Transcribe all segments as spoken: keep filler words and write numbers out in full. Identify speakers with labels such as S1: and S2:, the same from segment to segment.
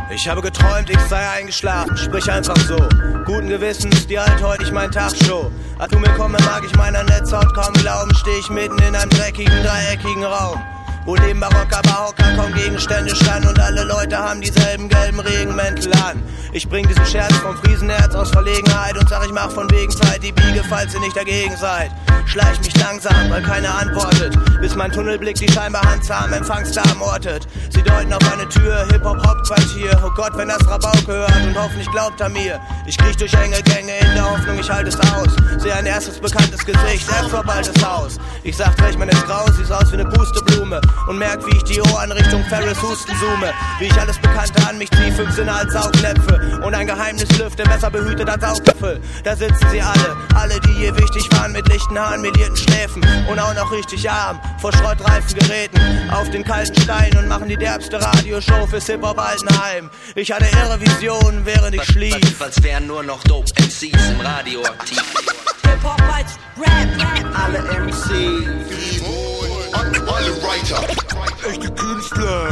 S1: Ich habe geträumt, ich sei eingeschlafen, sprich einfach so. Guten Gewissens, die halt heute ich mein Tagshow. Als du mir komme, mag ich meiner Netzhaut kaum glauben. Steh ich mitten in einem dreckigen, dreieckigen Raum, wo neben Barocker, Barocker kaum Gegenstände standen und alle Leute haben dieselben gelben Regenmäntel an. Ich bring diesen Scherz vom Friesenherz aus Verlegenheit und sag, ich mach von wegen Zeit die Biege, falls ihr nicht dagegen seid. Schleich mich langsam, weil keiner antwortet, bis mein Tunnelblick die scheinbar handzahmen Empfangsdamen ortet. Sie deuten auf eine Tür, Hip-Hop-Hauptquartier. Oh Gott, wenn das Rabauke hört und hoffentlich glaubt er mir. Ich kriech durch enge Gänge in der Hoffnung, ich halte es aus. Sehe ein erstes bekanntes Gesicht, Afro-baltes Haus. Ich sag, Drechmann ist grau, sieht aus wie eine Pusteblume und merk, wie ich die Ohren Richtung Ferris Husten zoome. Wie ich alles Bekannte an mich zieh, fünf Sinne als Saugnäpfe und ein Geheimnis lüfte, besser behütet als Augäpfel. Da sitzen sie alle, alle, die je wichtig waren, mit lichten Haaren, melierten Schläfen und auch noch richtig arm, vor schrottreifen Geräten, auf den kalten Stein und machen die derbste Radioshow fürs Hip-Hop-Altenheim. Ich hatte irre Visionen, während ich schlief.
S2: Was, was wären nur noch Dope M Cs im Radio aktiv?
S3: Hip-Hop als Rap, Rap.
S4: Alle M Cs,
S5: alle Writer,
S1: echte Künstler.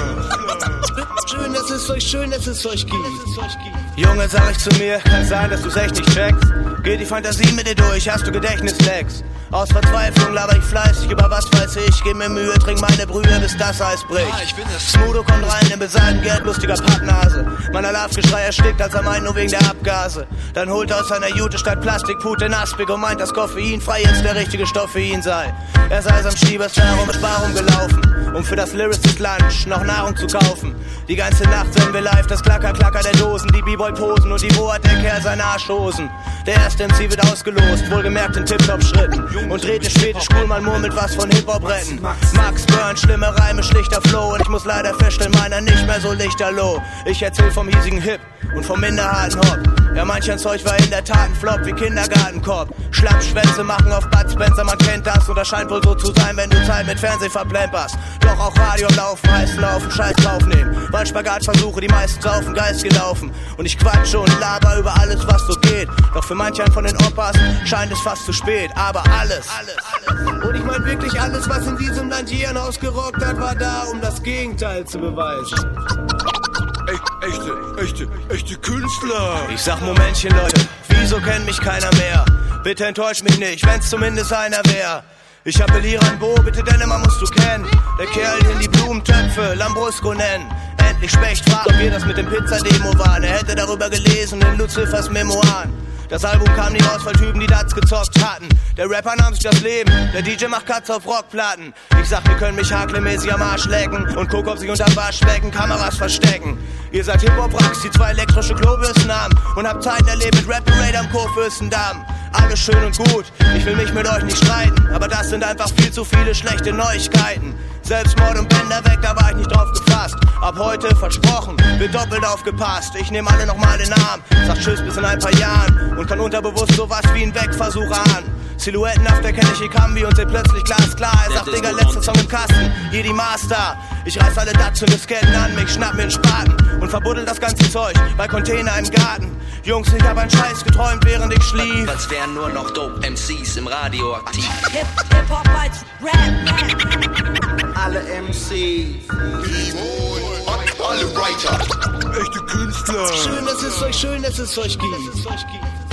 S1: Schön, dass es euch, schön, dass es euch gibt. Junge, sag ich zu mir, kann sein, dass du's echt nicht checkst. Geht die Fantasie mit dir durch, hast du Gedächtnislecks. Aus Verzweiflung laber ich fleißig über was weiß ich. Gib mir Mühe, trink meine Brühe, bis das Eis bricht.
S2: Ah, ich bin es.
S1: Smudo kommt rein in besagten Geld, lustiger Pappnase. Mein Alarmgeschrei erstickt, als er meint, nur wegen der Abgase. Dann holt er aus seiner Jute statt Plastikpute den Aspik und meint, dass Koffein frei jetzt der richtige Stoff für ihn sei. Er sei am Schieberstar um Sparung gelaufen, um für das Lyricist Lunch noch Nahrung zu kaufen. Die ganze Nacht sehen wir live das Klacker, Klacker der Dosen, die B-Boy-Posen und die Wo hat der Kerl seine Arschhosen. Der erste M C wird ausgelost, wohlgemerkt in Tip-Top-Schritten und dreht eine späte Schulmann murmelt was von Hip-Hop-Retten. Max Burn, schlimme Reime, schlichter Flow und ich muss leider feststellen, meiner nicht mehr so lichterloh. Ich erzähl vom hiesigen Hip und vom minderharten Hop. Ja, manch ein Zeug war in der Tat ein Flop wie Kindergartenkorb. Schlappschwänze machen auf Bud Spencer, man kennt das und das scheint wohl so zu sein, wenn du Zeit mit Fernsehen verplemperst. Doch auch Radio am Laufen heißt laufen, Scheiß draufnehmen. Weil Spagatversuche, die meisten saufen, Geist gelaufen. Und ich quatsche und laber über alles, was so geht. Doch für manch einen von den Opas scheint es fast zu spät. Aber alles, alles, alles. Und ich mein wirklich alles, was in diesem Land je ein Haus gerockt hat, war da, um das Gegenteil zu beweisen.
S5: Echt, echte, echte, echte Künstler.
S1: Ich sag Momentchen, Leute, wieso kennt mich keiner mehr? Bitte enttäusch mich nicht, wenn's zumindest einer wär. Ich appelliere an Bo, bitte Dennemann musst du kennen. Der Kerl, den die Blumentöpfe Lambrusco nennen. Endlich Specht fragt, ob ihr das mit dem Pizza-Demo waren. Er hätte darüber gelesen in Luzifers Memoiren. Das Album kam nie raus, weil Typen die Dats gezockt hatten. Der Rapper nahm sich das Leben, der D J macht Cuts auf Rockplatten. Ich sag, wir können mich haklemäßig am Arsch lecken und guck, ob sich unter Waschbecken Kameras verstecken. Ihr seid Hip-Hop-Racks, die zwei elektrische Klobürsten haben und habt Zeiten erlebt mit Rap-Parade am Kurfürstendamm. Alles schön und gut, ich will mich mit euch nicht streiten, aber das sind einfach viel zu viele schlechte Neuigkeiten. Selbstmord und Bänder weg, da war ich nicht drauf gefasst. Ab heute, versprochen, wird doppelt aufgepasst. Ich nehm alle nochmal in den Arm, sag tschüss bis in ein paar Jahren und kann unterbewusst sowas wie ein Wegversuch ahnen. Silhouettenhaft erkenne ich Ikambi und seh plötzlich glasklar. Er sagt, Digga, letzter Song im Kasten, Jedi Master. Ich reiß alle Datsen und Disketten an mich, schnapp mir einen Spaten und verbuddel das ganze Zeug bei Container im Garten. Jungs, ich hab einen Scheiß geträumt, während ich schlief.
S2: Was wären nur noch Dope M Cs im Radio aktiv?
S3: Hip, Hip-Hop als Rap, Rap.
S4: alle M Cs,
S5: alle Writer,
S1: echte Künstler. Schön, dass es euch, schön, dass es euch gibt.